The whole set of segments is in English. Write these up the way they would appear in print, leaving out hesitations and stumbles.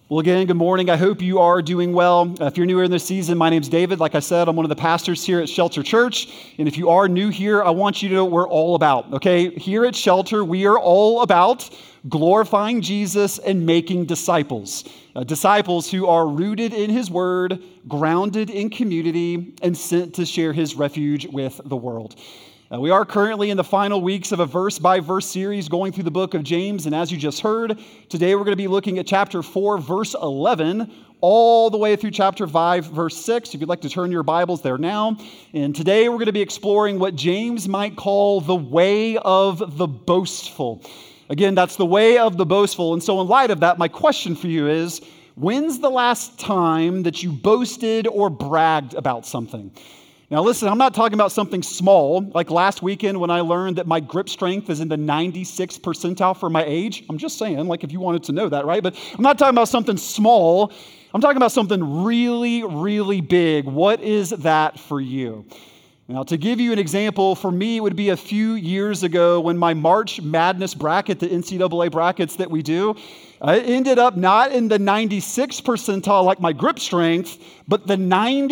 Well, again, good morning. I hope you are doing well. If you're newer in this season, my name's David. Like I said, I'm one of the pastors here at Shelter Church. And if you are new here, I want you to know what we're all about, okay? Here at Shelter, we are all about glorifying Jesus and making disciples. Disciples who are rooted in His Word, grounded in community, and sent to share His refuge with the world. We are currently in the final weeks of a verse-by-verse series going through the book of James, and as you just heard, today we're going to be looking at chapter 4, verse 11, all the way through chapter 5, verse 6, if you'd like to turn your Bibles there now. And today we're going to be exploring what James might call the way of the boastful. Again, that's the way of the boastful, and so in light of that, my question for you is, when's the last time that you boasted or bragged about something? Now listen, I'm not talking about something small, like last weekend when I learned that my grip strength is in the 96th percentile for my age. I'm just saying, like if you wanted to know that, right? But I'm not talking about something small. I'm talking about something really, really big. What is that for you? Now, to give you an example, for me, it would be a few years ago when my March Madness bracket, the NCAA brackets that we do, I ended up not in the 96th percentile like my grip strength, but the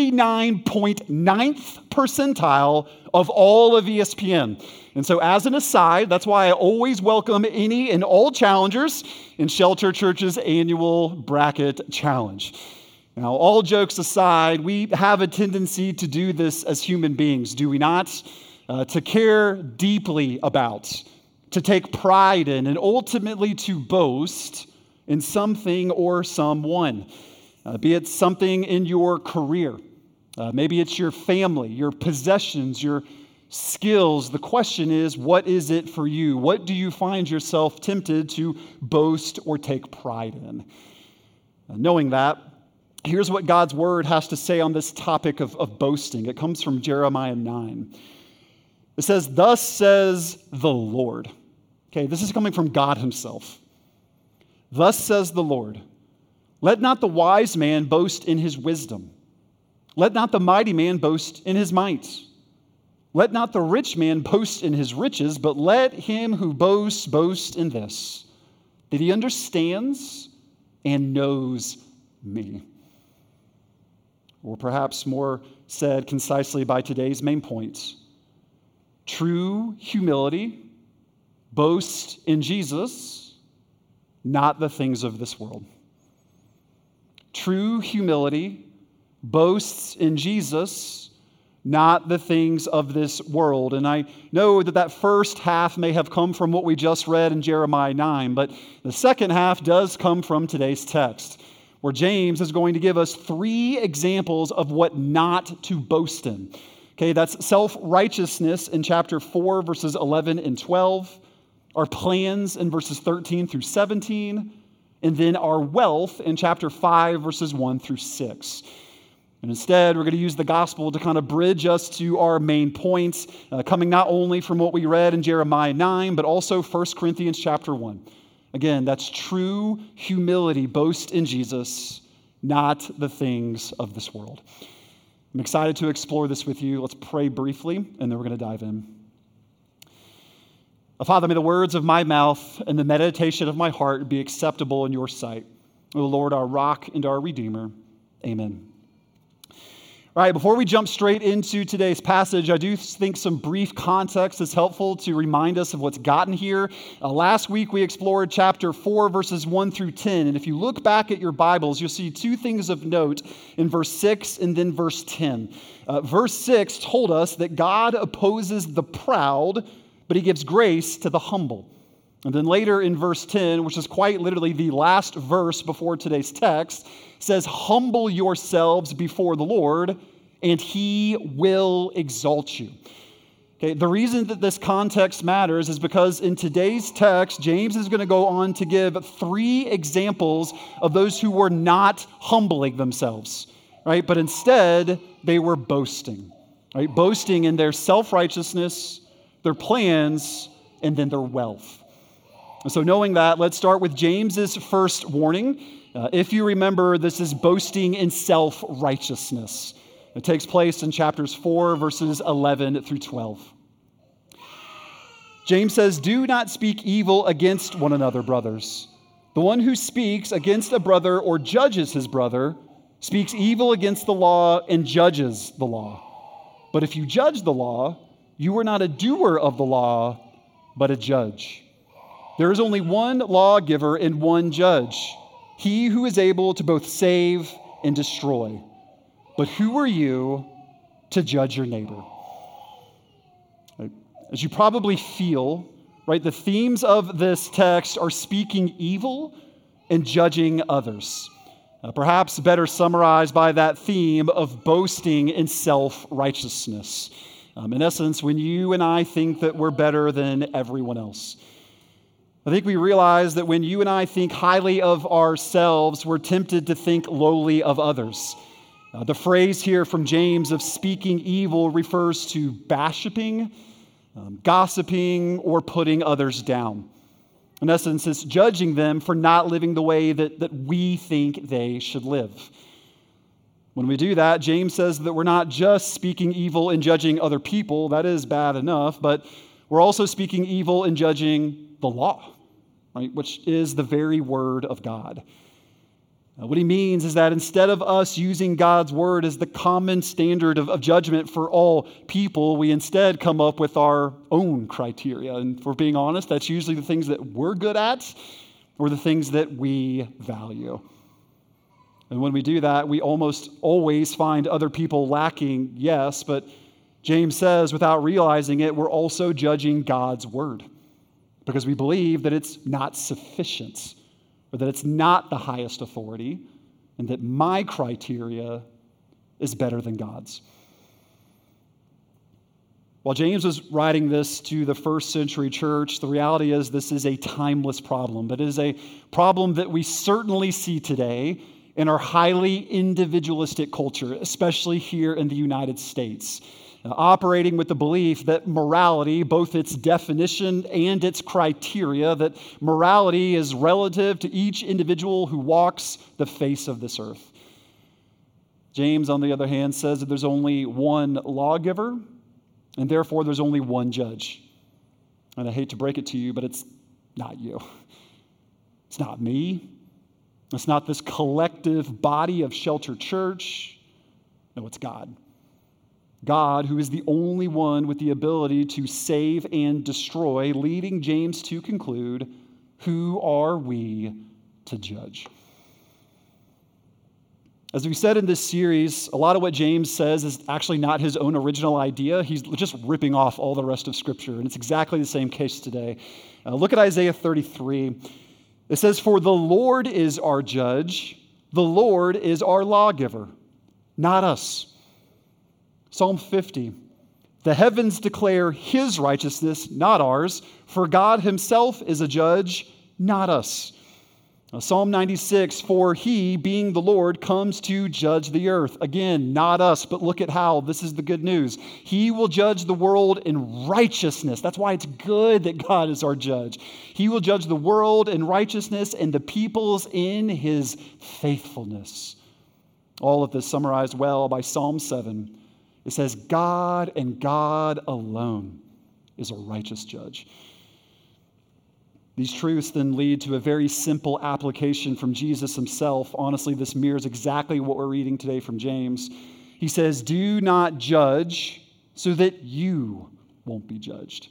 99.9th percentile of all of ESPN. And so as an aside, that's why I always welcome any and all challengers in Shelter Church's annual bracket challenge. Now, all jokes aside, we have a tendency to do this as human beings, do we not? To care deeply about, to take pride in, and ultimately to boast in something or someone. Be it something in your career, maybe it's your family, your possessions, your skills. The question is, what is it for you? What do you find yourself tempted to boast or take pride in? Knowing that, here's what God's word has to say on this topic of boasting. It comes from Jeremiah 9. It says, "Thus says the Lord." Okay, this is coming from God Himself. "Thus says the Lord, let not the wise man boast in his wisdom. Let not the mighty man boast in his might. Let not the rich man boast in his riches, but let him who boasts boast in this, that he understands and knows me." Or perhaps more said concisely by today's main points. True humility boasts in Jesus, not the things of this world. True humility boasts in Jesus, not the things of this world. And I know that first half may have come from what we just read in Jeremiah 9, but the second half does come from today's text, where James is going to give us 3 examples of what not to boast in. Okay, that's self-righteousness in chapter 4, verses 11 and 12, our plans in verses 13 through 17, and then our wealth in chapter 5, verses 1 through 6. And instead, we're going to use the gospel to kind of bridge us to our main points, coming not only from what we read in Jeremiah 9, but also 1 Corinthians chapter 1. Again, that's true humility, boast in Jesus, not the things of this world. I'm excited to explore this with you. Let's pray briefly, and then we're going to dive in. Father, may the words of my mouth and the meditation of my heart be acceptable in your sight. O Lord, our rock and our redeemer. Amen. All right, before we jump straight into today's passage, I do think some brief context is helpful to remind us of what's gotten here. Last week, we explored chapter 4, verses 1 through 10. And if you look back at your Bibles, you'll see 2 things of note in verse 6 and then verse 10. Verse 6 told us that God opposes the proud, but He gives grace to the humble. And then later in verse 10, which is quite literally the last verse before today's text, says, "Humble yourselves before the Lord, and He will exalt you." Okay, the reason that this context matters is because in today's text, James is going to go on to give 3 examples of those who were not humbling themselves, right? But instead, they were boasting, right? Boasting in their self-righteousness, their plans, and then their wealth. And so knowing that, let's start with James's first warning. If you remember, this is boasting in self-righteousness. It takes place in chapters 4, verses 11 through 12. James says, "Do not speak evil against one another, brothers. The one who speaks against a brother or judges his brother speaks evil against the law and judges the law. But if you judge the law, you are not a doer of the law, but a judge. There is only one lawgiver and one judge, he who is able to both save and destroy. But who are you to judge your neighbor? As you probably feel, right, the themes of this text are speaking evil and judging others. Perhaps better summarized by that theme of boasting in self-righteousness. In essence, when you and I think that we're better than everyone else. I think we realize that when you and I think highly of ourselves, we're tempted to think lowly of others. The phrase here from James of speaking evil refers to bashing, gossiping, or putting others down. In essence, it's judging them for not living the way that we think they should live. When we do that, James says that we're not just speaking evil and judging other people, that is bad enough, but we're also speaking evil and judging the law, right, which is the very word of God. What he means is that instead of us using God's word as the common standard of judgment for all people, we instead come up with our own criteria. And if we're being honest, that's usually the things that we're good at or the things that we value. And when we do that, we almost always find other people lacking, yes, but James says without realizing it, we're also judging God's word because we believe that it's not sufficient, or that it's not the highest authority, and that my criteria is better than God's. While James was writing this to the first century church, the reality is this is a timeless problem, but it is a problem that we certainly see today in our highly individualistic culture, especially here in the United States. Operating with the belief that morality, both its definition and its criteria, that morality is relative to each individual who walks the face of this earth. James, on the other hand, says that there's only one lawgiver, and therefore there's only one judge. And I hate to break it to you, but it's not you. It's not me. It's not this collective body of Shelter Church. No, it's God. God, who is the only one with the ability to save and destroy, leading James to conclude, who are we to judge? As we said in this series, a lot of what James says is actually not his own original idea. He's just ripping off all the rest of Scripture, and it's exactly the same case today. Look at Isaiah 33. It says, "For the Lord is our judge, the Lord is our lawgiver, not us." Psalm 50, "The heavens declare his righteousness, not ours, for God himself is a judge, not us." Psalm 96, "For he, being the Lord, comes to judge the earth." Again, not us, but look at how, this is the good news. He will judge the world in righteousness. That's why it's good that God is our judge. He will judge the world in righteousness and the peoples in his faithfulness. All of this summarized well by Psalm 7. It says, God and God alone is a righteous judge. These truths then lead to a very simple application from Jesus himself. Honestly, this mirrors exactly what we're reading today from James. He says, "Do not judge so that you won't be judged."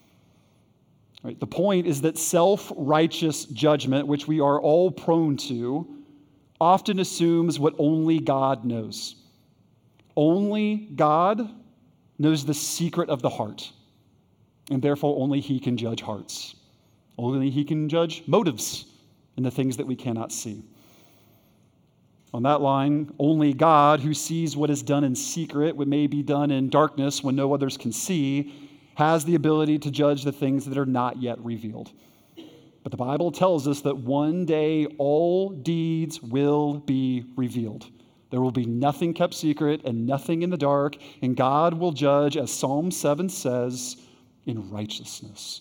Right? The point is that self-righteous judgment, which we are all prone to, often assumes what only God knows. Only God knows the secret of the heart, and therefore only he can judge hearts. Only he can judge motives and the things that we cannot see. On that line, only God, who sees what is done in secret, what may be done in darkness when no others can see, has the ability to judge the things that are not yet revealed. But the Bible tells us that one day all deeds will be revealed. There will be nothing kept secret and nothing in the dark, and God will judge, as Psalm 7 says, in righteousness.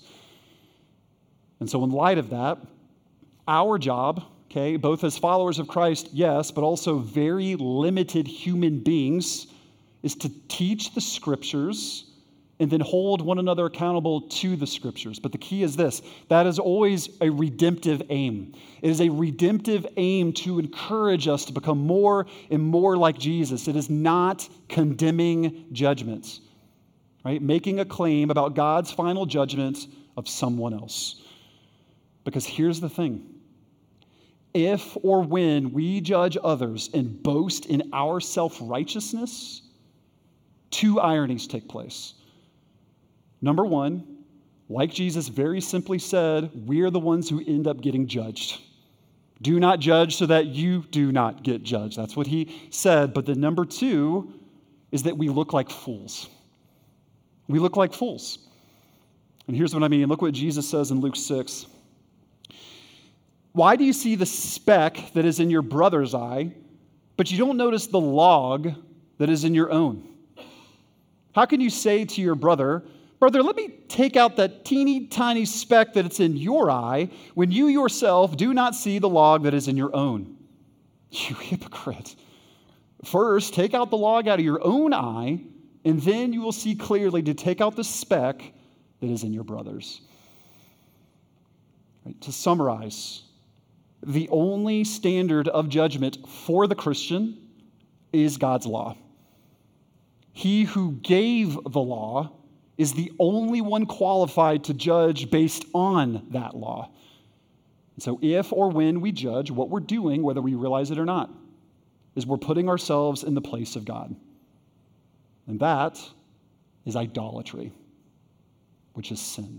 And so in light of that, our job, both as followers of Christ, yes, but also very limited human beings, is to teach the Scriptures and then hold one another accountable to the Scriptures. But the key is this: that is always a redemptive aim. It is a redemptive aim to encourage us to become more and more like Jesus. It is not condemning judgments, right? Making a claim about God's final judgment of someone else. Because here's the thing: if or when we judge others and boast in our self-righteousness, two ironies take place. Number one, like Jesus very simply said, we're the ones who end up getting judged. Do not judge so that you do not get judged. That's what he said. But then number two is that we look like fools. We look like fools. And here's what I mean. Look what Jesus says in Luke 6. Why do you see the speck that is in your brother's eye, but you don't notice the log that is in your own? How can you say to your brother, "Brother, let me take out that teeny tiny speck that is in your eye," when you yourself do not see the log that is in your own? You hypocrite. First, take out the log out of your own eye, and then you will see clearly to take out the speck that is in your brother's. Right, to summarize, the only standard of judgment for the Christian is God's law. He who gave the law is the only one qualified to judge based on that law. And so if or when we judge, what we're doing, whether we realize it or not, is we're putting ourselves in the place of God. And that is idolatry, which is sin.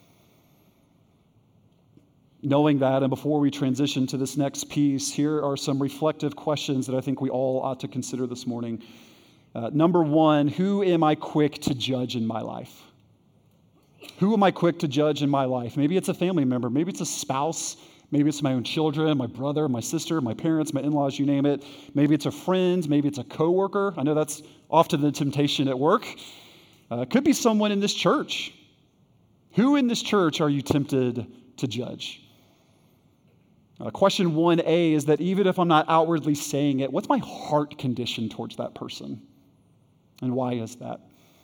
Knowing that, and before we transition to this next piece, here are some reflective questions that I think we all ought to consider this morning. Number one, who am I quick to judge in my life? Who am I quick to judge in my life? Maybe it's a family member. Maybe it's a spouse. Maybe it's my own children, my brother, my sister, my parents, my in-laws, you name it. Maybe it's a friend. Maybe it's a coworker. I know that's often the temptation at work. It could be someone in this church. Who in this church are you tempted to judge? Question 1A is that even if I'm not outwardly saying it, what's my heart condition towards that person? And why is that?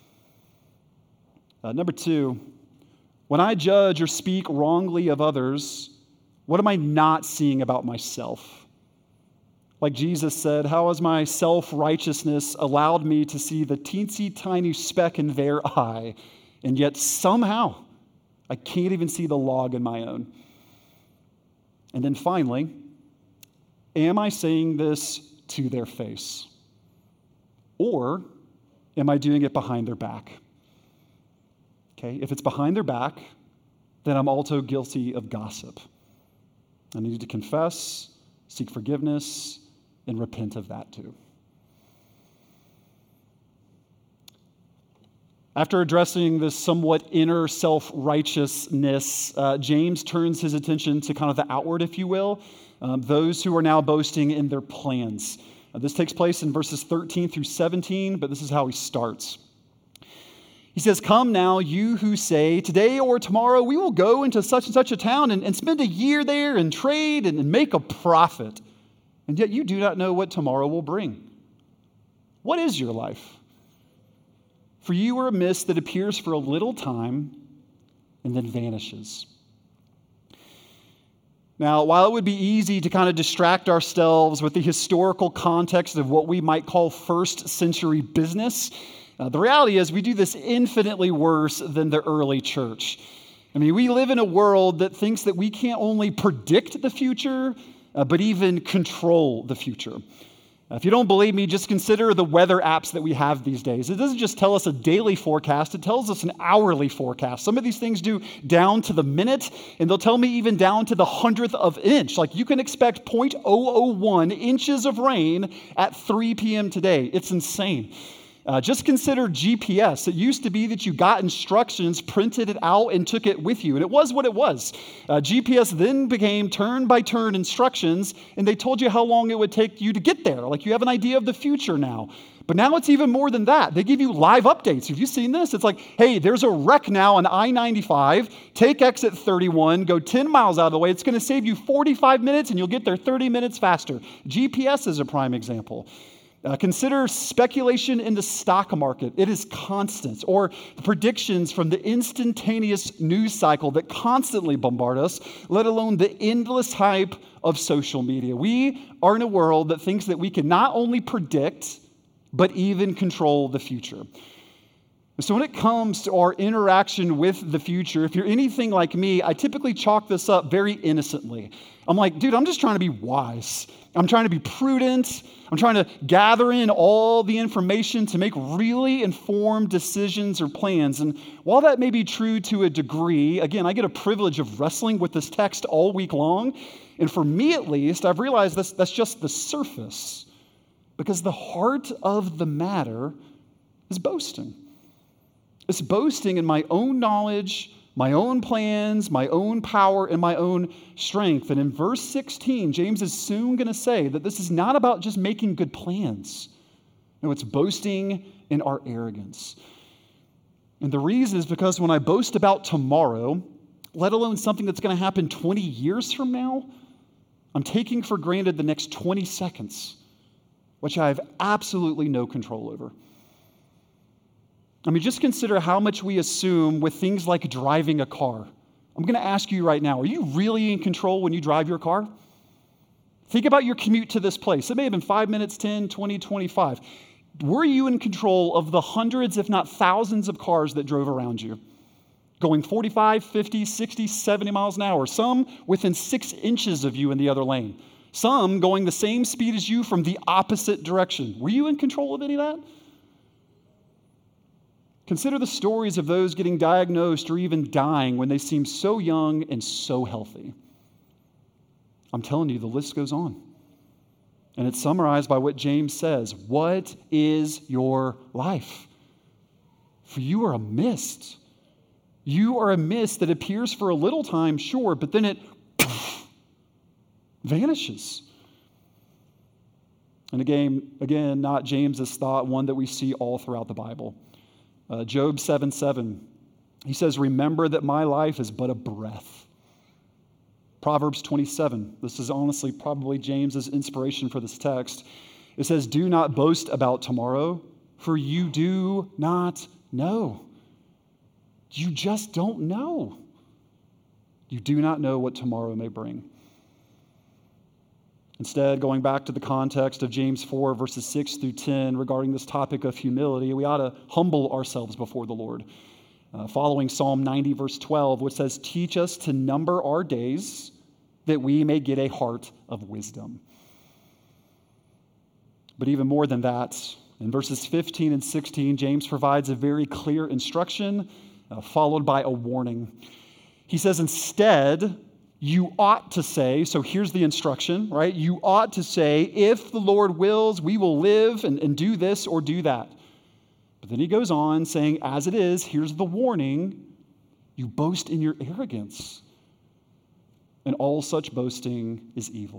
Number 2, when I judge or speak wrongly of others, what am I not seeing about myself? Like Jesus said, how has my self-righteousness allowed me to see the teensy tiny speck in their eye, and yet somehow I can't even see the log in my own? And then finally, am I saying this to their face? Or am I doing it behind their back? Okay, if it's behind their back, then I'm also guilty of gossip. I need to confess, seek forgiveness, and repent of that too. After addressing this somewhat inner self-righteousness, James turns his attention to kind of the outward, if you will, those who are now boasting in their plans. This takes place in verses 13 through 17, but this is how he starts. He says, "Come now, you who say, today or tomorrow we will go into such and such a town and spend a year there and trade and make a profit. And yet you do not know what tomorrow will bring. What is your life? For you are a mist that appears for a little time and then vanishes." Now, while it would be easy to kind of distract ourselves with the historical context of what we might call first century business, the reality is we do this infinitely worse than the early church. I mean, we live in a world that thinks that we can't only predict the future, but even control the future. If you don't believe me, just consider the weather apps that we have these days. It doesn't just tell us a daily forecast, it tells us an hourly forecast. Some of these things do down to the minute, and they'll tell me even down to the 100th of inch. Like you can expect 0.001 inches of rain at 3 p.m. today. It's insane. Just consider GPS. It used to be that you got instructions, printed it out, and took it with you. And it was what it was. GPS then became turn-by-turn instructions, and they told you how long it would take you to get there. Like you have an idea of the future now. But now it's even more than that. They give you live updates. Have you seen this? It's like, hey, there's a wreck now on I-95. Take exit 31, go 10 miles out of the way. It's going to save you 45 minutes, and you'll get there 30 minutes faster. GPS is a prime example. Consider speculation in the stock market. It is constant. Or the predictions from the instantaneous news cycle that constantly bombard us, let alone the endless hype of social media. We are in a world that thinks that we can not only predict, but even control the future. So when it comes to our interaction with the future, if you're anything like me, I typically chalk this up very innocently. I'm like, dude, I'm just trying to be wise. I'm trying to be prudent. I'm trying to gather in all the information to make really informed decisions or plans. And while that may be true to a degree, again, I get a privilege of wrestling with this text all week long. And for me at least, I've realized that's just the surface. Because the heart of the matter is boasting. It's boasting in my own knowledge, my own plans, my own power, and my own strength. And in verse 16, James is soon going to say that this is not about just making good plans. No, it's boasting in our arrogance. And the reason is because when I boast about tomorrow, let alone something that's going to happen 20 years from now, I'm taking for granted the next 20 seconds, which I have absolutely no control over. I mean, just consider how much we assume with things like driving a car. I'm going to ask you right now, are you really in control when you drive your car? Think about your commute to this place. It may have been 5 minutes, 10, 20, 25. Were you in control of the hundreds, if not thousands of cars that drove around you? Going 45, 50, 60, 70 miles an hour. Some within 6 inches of you in the other lane. Some going the same speed as you from the opposite direction. Were you in control of any of that? Consider the stories of those getting diagnosed or even dying when they seem so young and so healthy. I'm telling you, the list goes on. And it's summarized by what James says. What is your life? For you are a mist. You are a mist that appears for a little time, sure, but then it vanishes. And again, not James's thought, one that we see all throughout the Bible. Job 7:7, he says, remember that my life is but a breath. Proverbs 27, this is honestly probably James's inspiration for this text. It says, do not boast about tomorrow, for you do not know. You just don't know. You do not know what tomorrow may bring. Instead, going back to the context of James 4, verses 6 through 10, regarding this topic of humility, we ought to humble ourselves before the Lord. Following Psalm 90, verse 12, which says, teach us to number our days that we may get a heart of wisdom. But even more than that, in verses 15 and 16, James provides a very clear instruction, followed by a warning. He says, instead, you ought to say, so here's the instruction, right? You ought to say, if the Lord wills, we will live and do this or do that. But then he goes on saying, as it is, here's the warning, you boast in your arrogance. And all such boasting is evil.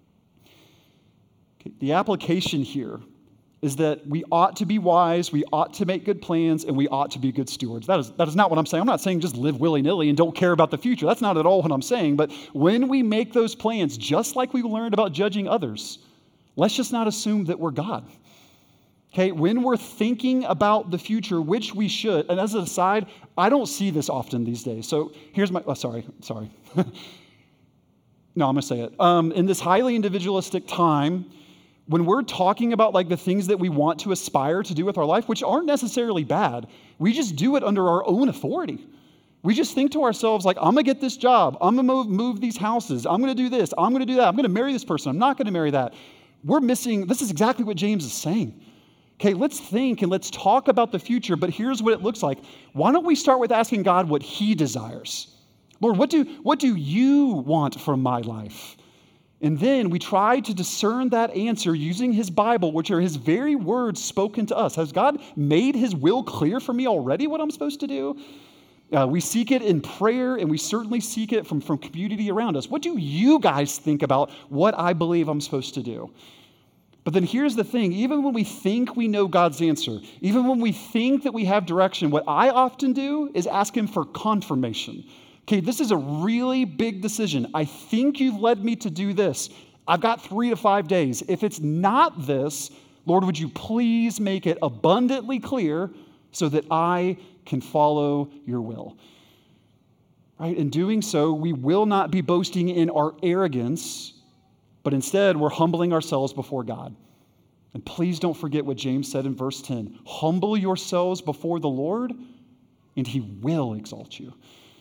Okay, the application here is that we ought to be wise, we ought to make good plans, and we ought to be good stewards. That is not what I'm saying. I'm not saying just live willy-nilly and don't care about the future. That's not at all what I'm saying. But when we make those plans, just like we learned about judging others, let's just not assume that we're God. Okay, when we're thinking about the future, which we should, and as an aside, I don't see this often these days. So here's my, sorry. No, I'm going to say it. In this highly individualistic time, when we're talking about like the things that we want to aspire to do with our life, which aren't necessarily bad, we just do it under our own authority. We just think to ourselves like, I'm going to get this job. I'm going to move these houses. I'm going to do this. I'm going to do that. I'm going to marry this person. I'm not going to marry that. We're missing, this is exactly what James is saying. Okay, let's think and let's talk about the future, but here's what it looks like. Why don't we start with asking God what he desires? Lord, what do you want from my life? And then we try to discern that answer using his Bible, which are his very words spoken to us. Has God made his will clear for me already what I'm supposed to do? We seek it in prayer, and we certainly seek it from community around us. What do you guys think about what I believe I'm supposed to do? But then here's the thing. Even when we think we know God's answer, even when we think that we have direction, what I often do is ask him for confirmation. Okay, this is a really big decision. I think you've led me to do this. I've got 3 to 5 days. If it's not this, Lord, would you please make it abundantly clear so that I can follow your will? Right? In doing so, we will not be boasting in our arrogance, but instead we're humbling ourselves before God. And please don't forget what James said in verse 10. Humble yourselves before the Lord, and he will exalt you.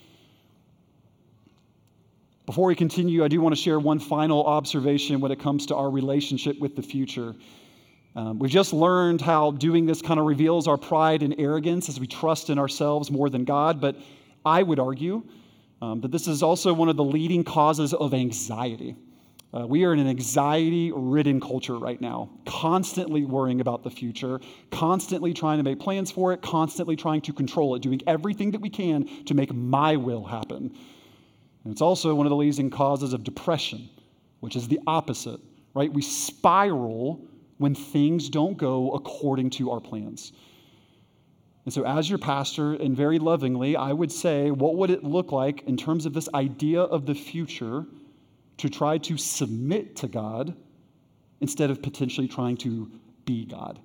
Before we continue, I do want to share one final observation when it comes to our relationship with the future. We've just learned how doing this kind of reveals our pride and arrogance as we trust in ourselves more than God, but I would argue that this is also one of the leading causes of anxiety. We are in an anxiety-ridden culture right now, constantly worrying about the future, constantly trying to make plans for it, constantly trying to control it, doing everything that we can to make my will happen. And it's also one of the leading causes of depression, which is the opposite, right? We spiral when things don't go according to our plans. And so as your pastor, and very lovingly, I would say, what would it look like in terms of this idea of the future to try to submit to God instead of potentially trying to be God?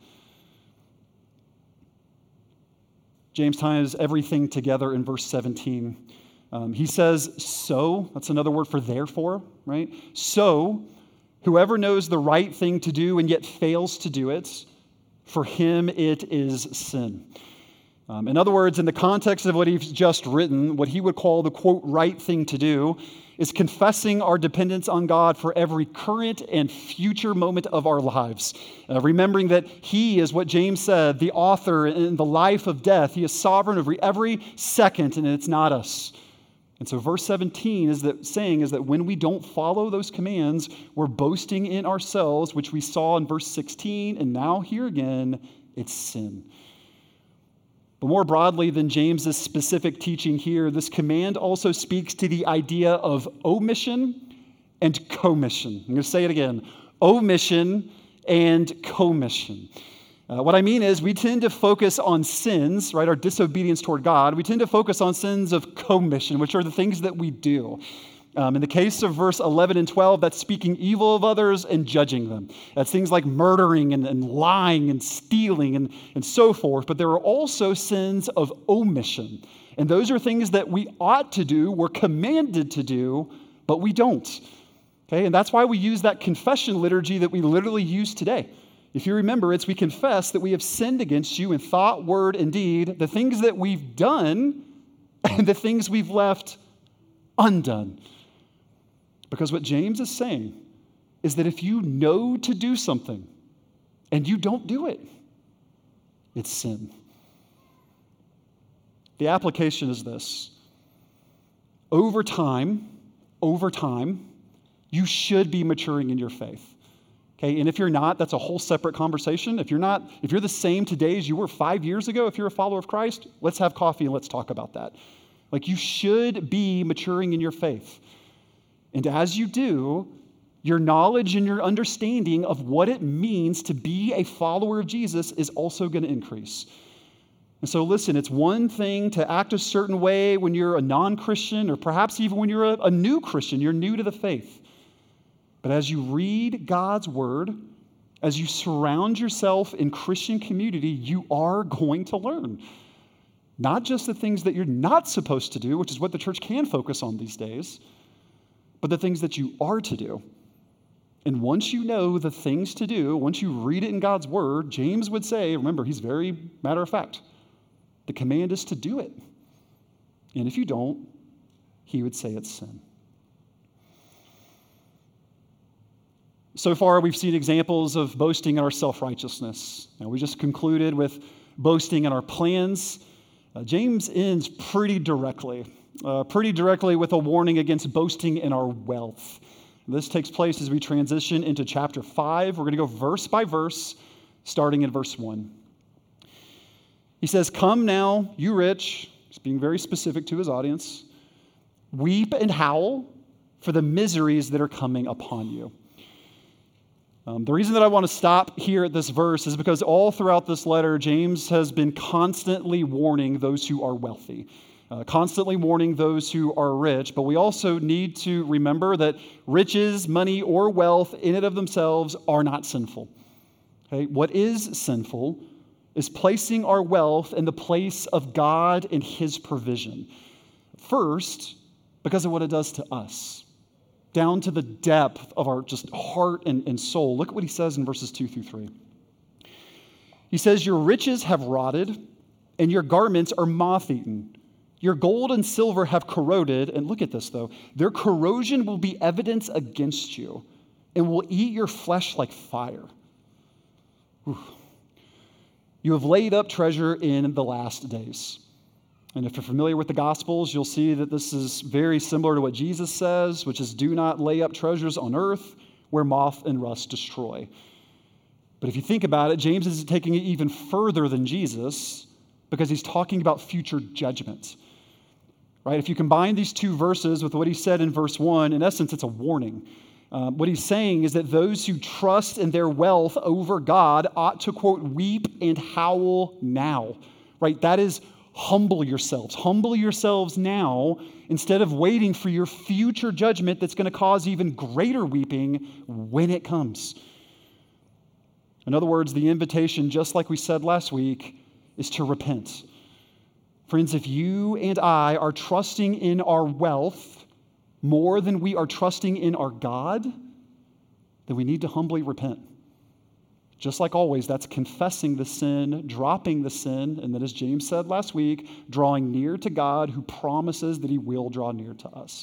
James ties everything together in verse 17. He says, so, that's another word for therefore, right? So, whoever knows the right thing to do and yet fails to do it, for him it is sin. In other words, in the context of what he's just written, what he would call the, quote, right thing to do is confessing our dependence on God for every current and future moment of our lives. Remembering that he is, what James said, the author in the life of death. He is sovereign over every second, and it's not us. And so verse 17 is that when we don't follow those commands, we're boasting in ourselves, which we saw in verse 16, and now here again, it's sin. But more broadly than James's specific teaching here, this command also speaks to the idea of omission and commission. I'm going to say it again, omission and commission. What I mean is we tend to focus on sins, right, our disobedience toward God. We tend to focus on sins of commission, which are the things that we do. In the case of verse 11 and 12, that's speaking evil of others and judging them. That's things like murdering and lying and stealing and so forth. But there are also sins of omission. And those are things that we ought to do, we're commanded to do, but we don't. Okay, and that's why we use that confession liturgy that we literally use today. If you remember, we confess that we have sinned against you in thought, word, and deed, the things that we've done and the things we've left undone. Because what James is saying is that if you know to do something and you don't do it, it's sin. The application is this. Over time, you should be maturing in your faith. Okay, and if you're not, that's a whole separate conversation. If you're the same today as you were 5 years ago, if you're a follower of Christ, let's have coffee and let's talk about that. Like, you should be maturing in your faith. And as you do, your knowledge and your understanding of what it means to be a follower of Jesus is also going to increase. And so listen, it's one thing to act a certain way when you're a non-Christian, or perhaps even when you're a new Christian, you're new to the faith. But as you read God's word, as you surround yourself in Christian community, you are going to learn. Not just the things that you're not supposed to do, which is what the church can focus on these days, but the things that you are to do. And once you know the things to do, once you read it in God's word, James would say, remember, he's very matter of fact, the command is to do it. And if you don't, he would say it's sin. So far, we've seen examples of boasting in our self-righteousness. Now, we just concluded with boasting in our plans. James ends pretty directly with a warning against boasting in our wealth. This takes place as we transition into chapter 5. We're going to go verse by verse, starting in verse 1. He says, "Come now, you rich," he's being very specific to his audience, "weep and howl for the miseries that are coming upon you." The reason that I want to stop here at this verse is because all throughout this letter, James has been constantly warning those who are wealthy, constantly warning those who are rich. But we also need to remember that riches, money, or wealth in and of themselves are not sinful. Okay? What is sinful is placing our wealth in the place of God and his provision. First, because of what it does to us, down to the depth of our just heart and soul. Look at what he says in verses 2 through 3. He says, your riches have rotted, and your garments are moth-eaten. Your gold and silver have corroded, and look at this though, their corrosion will be evidence against you, and will eat your flesh like fire. Whew. You have laid up treasure in the last days. And if you're familiar with the Gospels, you'll see that this is very similar to what Jesus says, which is do not lay up treasures on earth where moth and rust destroy. But if you think about it, James is taking it even further than Jesus because he's talking about future judgment. Right? If you combine these two verses with what he said in verse 1, in essence, it's a warning. What he's saying is that those who trust in their wealth over God ought to, quote, weep and howl now. Right? That is, humble yourselves. Humble yourselves now instead of waiting for your future judgment that's going to cause even greater weeping when it comes. In other words, the invitation, just like we said last week, is to repent. Friends, if you and I are trusting in our wealth more than we are trusting in our God, then we need to humbly repent. Just like always, that's confessing the sin, dropping the sin, and then as James said last week, drawing near to God who promises that he will draw near to us.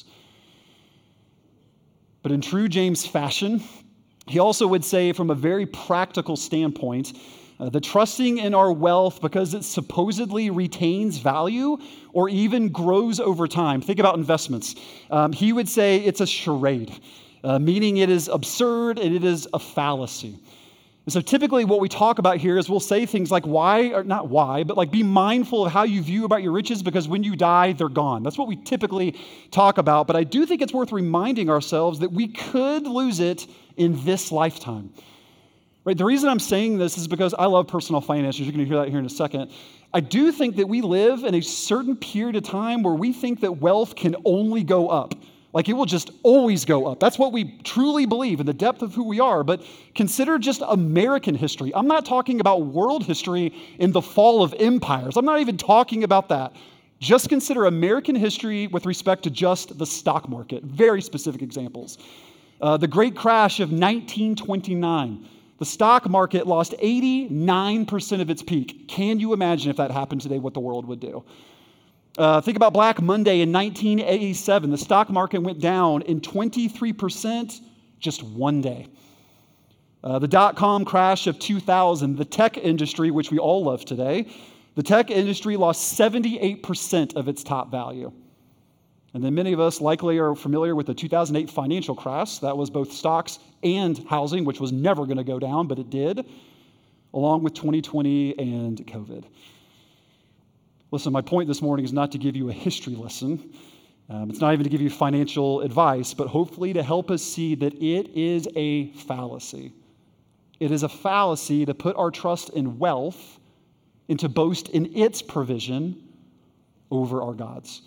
But in true James fashion, he also would say from a very practical standpoint, that trusting in our wealth because it supposedly retains value or even grows over time. Think about investments. He would say it's a charade, meaning it is absurd and it is a fallacy. And so typically what we talk about here is we'll say things like be mindful of how you view about your riches because when you die, they're gone. That's what we typically talk about. But I do think it's worth reminding ourselves that we could lose it in this lifetime. Right? The reason I'm saying this is because I love personal finances. You're going to hear that here in a second. I do think that we live in a certain period of time where we think that wealth can only go up. Like it will just always go up. That's what we truly believe in the depth of who we are. But consider just American history. I'm not talking about world history in the fall of empires. I'm not even talking about that. Just consider American history with respect to just the stock market. Very specific examples. The Great Crash of 1929. The stock market lost 89% of its peak. Can you imagine if that happened today, what the world would do? Think about Black Monday in 1987. The stock market went down in 23% just one day. The dot-com crash of 2000, the tech industry, which we all love today, the tech industry lost 78% of its top value. And then many of us likely are familiar with the 2008 financial crash. That was both stocks and housing, which was never going to go down, but it did, along with 2020 and COVID. Listen, my point this morning is not to give you a history lesson. It's not even to give you financial advice, but hopefully to help us see that it is a fallacy. It is a fallacy to put our trust in wealth and to boast in its provision over our God's.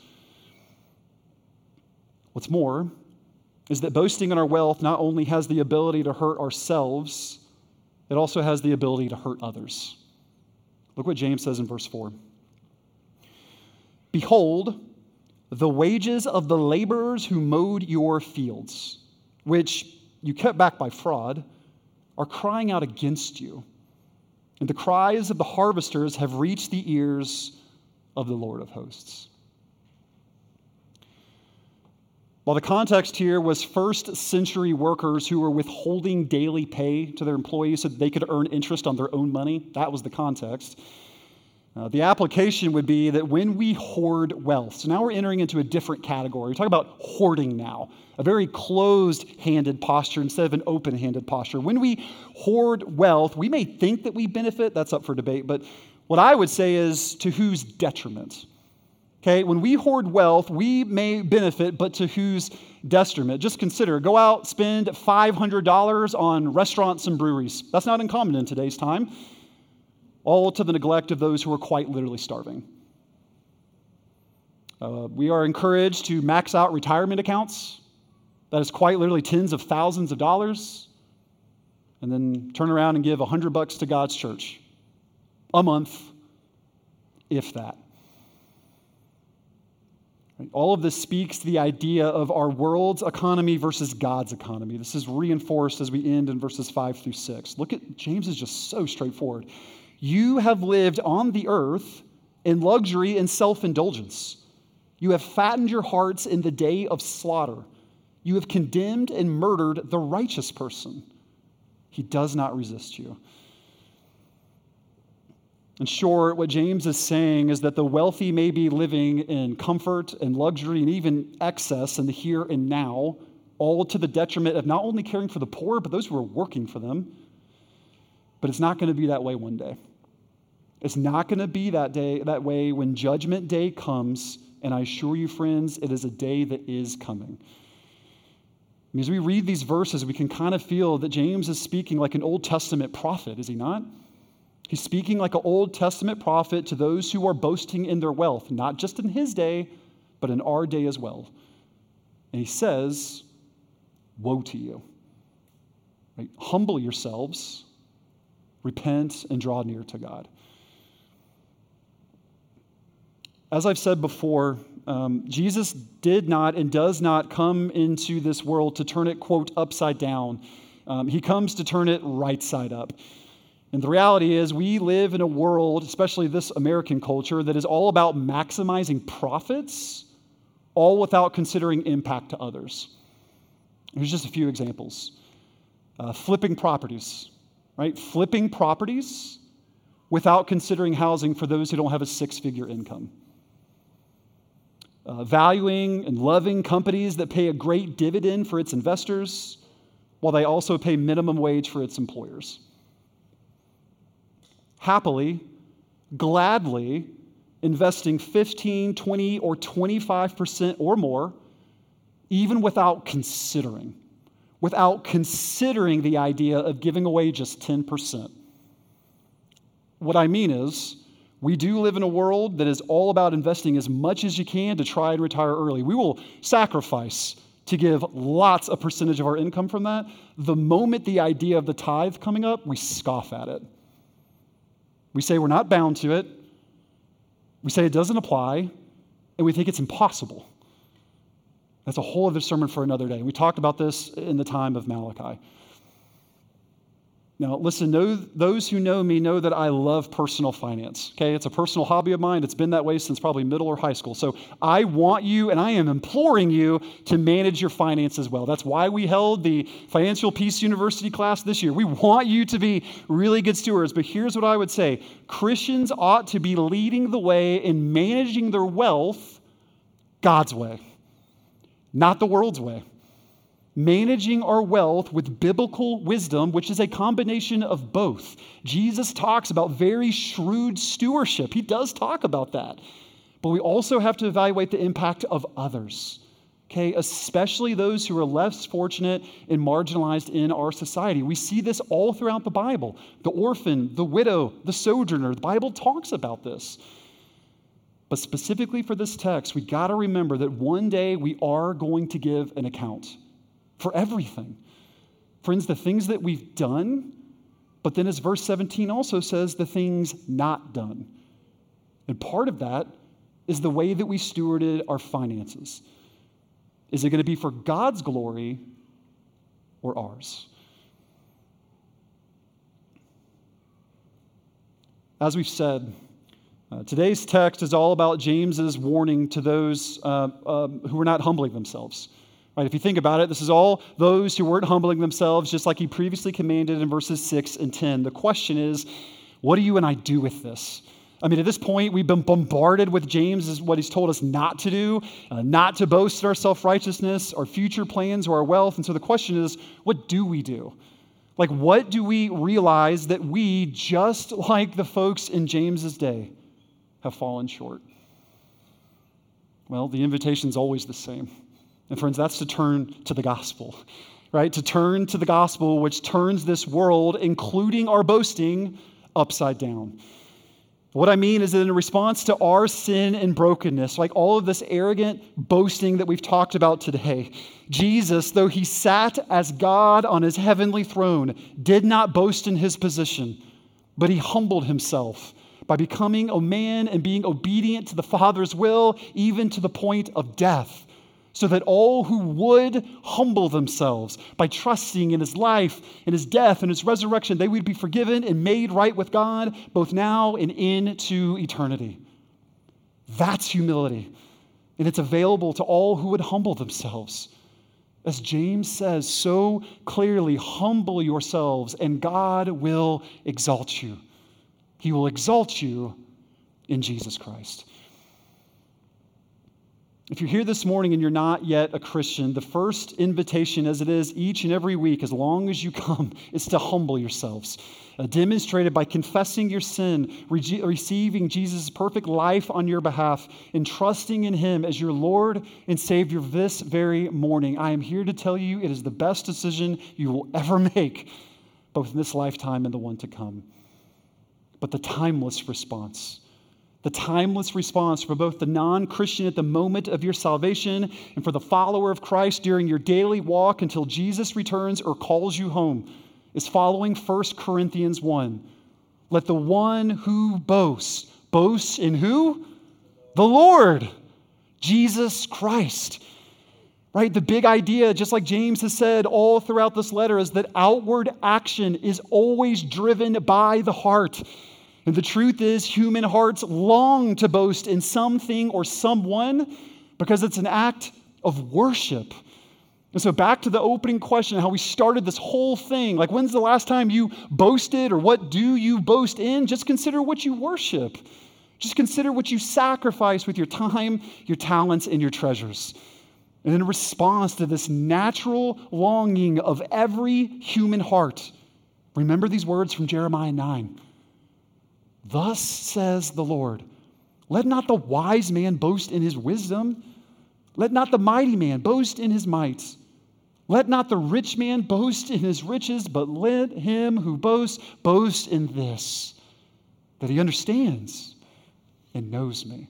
What's more is that boasting in our wealth not only has the ability to hurt ourselves, it also has the ability to hurt others. Look what James says in verse 4. Behold, the wages of the laborers who mowed your fields, which you kept back by fraud, are crying out against you. And the cries of the harvesters have reached the ears of the Lord of hosts. While the context here was first century workers who were withholding daily pay to their employees so that they could earn interest on their own money, that was the context. The application would be that when we hoard wealth, so now we're entering into a different category. We're talking about hoarding now, a very closed-handed posture instead of an open-handed posture. When we hoard wealth, we may think that we benefit, that's up for debate, but what I would say is to whose detriment? Okay, when we hoard wealth, we may benefit, but to whose detriment? Just consider, go out, spend $500 on restaurants and breweries. That's not uncommon in today's time. All to the neglect of those who are quite literally starving. We are encouraged to max out retirement accounts. That is quite literally tens of thousands of dollars. and then turn around and give $100 to God's church a month, if that. All of this speaks to the idea of our world's economy versus God's economy. This is reinforced as we end in verses 5 through 6. Look at, James is just so straightforward. You have lived on the earth in luxury and self-indulgence. You have fattened your hearts in the day of slaughter. You have condemned and murdered the righteous person. He does not resist you. In short, what James is saying is that the wealthy may be living in comfort and luxury and even excess in the here and now, all to the detriment of not only caring for the poor, but those who are working for them. But it's not going to be that way one day. It's not going to be that way when Judgment Day comes, and I assure you, friends, it is a day that is coming. As we read these verses, we can kind of feel that James is speaking like an Old Testament prophet, is he not? He's speaking like an Old Testament prophet to those who are boasting in their wealth, not just in his day, but in our day as well. And he says, woe to you. Right? Humble yourselves, repent, and draw near to God. As I've said before, Jesus did not and does not come into this world to turn it, quote, upside down. He comes to turn it right side up. And the reality is we live in a world, especially this American culture, that is all about maximizing profits, all without considering impact to others. Here's just a few examples. Flipping properties, right? Flipping properties without considering housing for those who don't have a six-figure income. Valuing and loving companies that pay a great dividend for its investors, while they also pay minimum wage for its employers. Happily, gladly investing 15, 20, or 25% or more, even without considering the idea of giving away just 10%. What I mean is, we do live in a world that is all about investing as much as you can to try and retire early. We will sacrifice to give lots of percentage of our income from that. The moment the idea of the tithe coming up, we scoff at it. We say we're not bound to it. We say it doesn't apply, and we think it's impossible. That's a whole other sermon for another day. We talked about this in the time of Malachi. Now, listen, those who know me know that I love personal finance, okay? It's a personal hobby of mine. It's been that way since probably middle or high school. So I want you, and I am imploring you to manage your finances well. That's why we held the Financial Peace University class this year. We want you to be really good stewards, but here's what I would say. Christians ought to be leading the way in managing their wealth God's way, not the world's way. Managing our wealth with biblical wisdom, which is a combination of both. Jesus talks about very shrewd stewardship. He does talk about that. But we also have to evaluate the impact of others, okay? Especially those who are less fortunate and marginalized in our society. We see this all throughout the Bible. The orphan, the widow, the sojourner. The Bible talks about this. But specifically for this text, we got to remember that one day we are going to give an account for everything. Friends, the things that we've done, but then as verse 17 also says, the things not done. And part of that is the way that we stewarded our finances. Is it going to be for God's glory or ours? As we've said, today's text is all about James's warning to those who are not humbling themselves. Right, if you think about it, this is all those who weren't humbling themselves, just like he previously commanded in verses 6 and 10. The question is, what do you and I do with this? I mean, at this point, we've been bombarded with James as what he's told us not to do, not to boast in our self-righteousness, our future plans, or our wealth. And so the question is, what do we do? Like, what do we realize that we, just like the folks in James's day, have fallen short? Well, the invitation's always the same. And friends, that's to turn to the gospel, right? To turn to the gospel, which turns this world, including our boasting, upside down. What I mean is that in response to our sin and brokenness, like all of this arrogant boasting that we've talked about today, Jesus, though he sat as God on his heavenly throne, did not boast in his position, but he humbled himself by becoming a man and being obedient to the Father's will, even to the point of death, so that all who would humble themselves by trusting in his life, in his death, and his resurrection, they would be forgiven and made right with God, both now and into eternity. That's humility, and it's available to all who would humble themselves. As James says so clearly, humble yourselves, and God will exalt you. He will exalt you in Jesus Christ. If you're here this morning and you're not yet a Christian, the first invitation, as it is each and every week, as long as you come, is to humble yourselves, demonstrated by confessing your sin, receiving Jesus' perfect life on your behalf, and trusting in him as your Lord and Savior this very morning. I am here to tell you it is the best decision you will ever make, both in this lifetime and the one to come. But the timeless response for both the non-Christian at the moment of your salvation and for the follower of Christ during your daily walk until Jesus returns or calls you home is following 1 Corinthians 1. Let the one who boasts, boast in who? The Lord, Jesus Christ. Right? The big idea, just like James has said all throughout this letter, is that outward action is always driven by the heart. And the truth is, human hearts long to boast in something or someone because it's an act of worship. And so back to the opening question, how we started this whole thing. Like, when's the last time you boasted, or what do you boast in? Just consider what you worship. Just consider what you sacrifice with your time, your talents, and your treasures. And in response to this natural longing of every human heart, remember these words from Jeremiah 9. Thus says the Lord, let not the wise man boast in his wisdom. Let not the mighty man boast in his might. Let not the rich man boast in his riches, but let him who boasts boast in this, that he understands and knows me.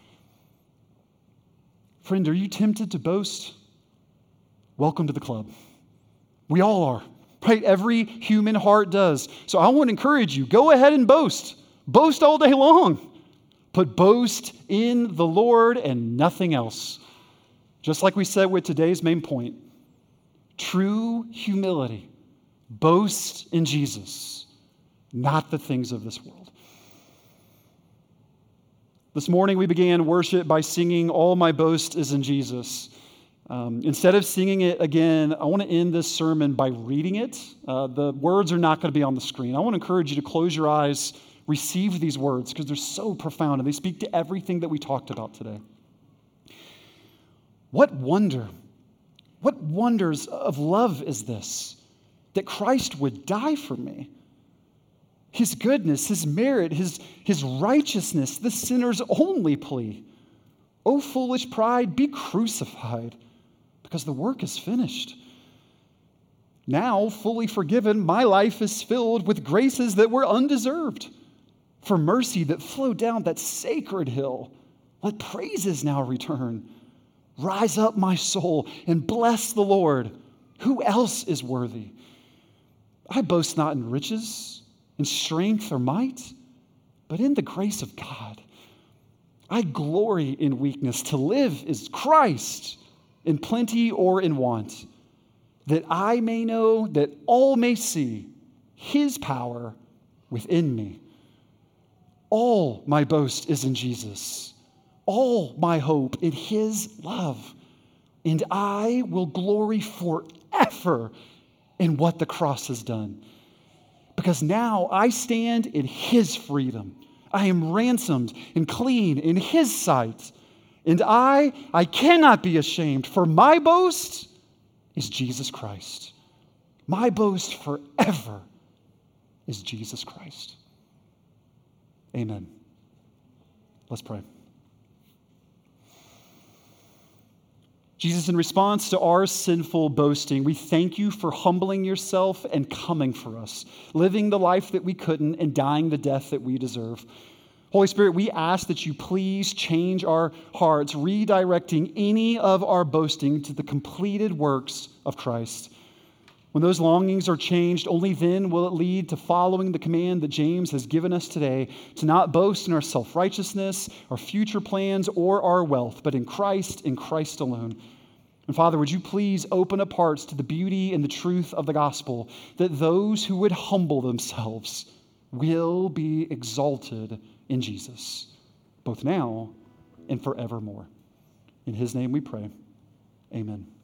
Friend, are you tempted to boast? Welcome to the club. We all are, right? Every human heart does. So I want to encourage you, go ahead and boast. Boast all day long, but boast in the Lord and nothing else. Just like we said with today's main point, true humility boasts in Jesus, not the things of this world. This morning we began worship by singing All My Boast is in Jesus. Instead of singing it again, I want to end this sermon by reading it. The words are not going to be on the screen. I want to encourage you to close your eyes, receive these words because they're so profound and they speak to everything that we talked about today. What wonders of love is this, that Christ would die for me? His goodness, his merit, his righteousness, the sinner's only plea. O foolish pride, be crucified, because the work is finished. Now, fully forgiven, my life is filled with graces that were undeserved. For mercy that flowed down that sacred hill, let praises now return. Rise up, my soul, and bless the Lord. Who else is worthy? I boast not in riches, in strength or might, but in the grace of God. I glory in weakness. To live is Christ, in plenty or in want, that I may know, that all may see his power within me. All my boast is in Jesus, all my hope in his love, and I will glory forever in what the cross has done. Because now I stand in his freedom. I am ransomed and clean in his sight, and I cannot be ashamed, for my boast is Jesus Christ. My boast forever is Jesus Christ. Amen. Let's pray. Jesus, in response to our sinful boasting, we thank you for humbling yourself and coming for us, living the life that we couldn't and dying the death that we deserve. Holy Spirit, we ask that you please change our hearts, redirecting any of our boasting to the completed works of Christ. When those longings are changed, only then will it lead to following the command that James has given us today to not boast in our self-righteousness, our future plans, or our wealth, but in Christ alone. And Father, would you please open up hearts to the beauty and the truth of the gospel, that those who would humble themselves will be exalted in Jesus, both now and forevermore. In his name we pray. Amen.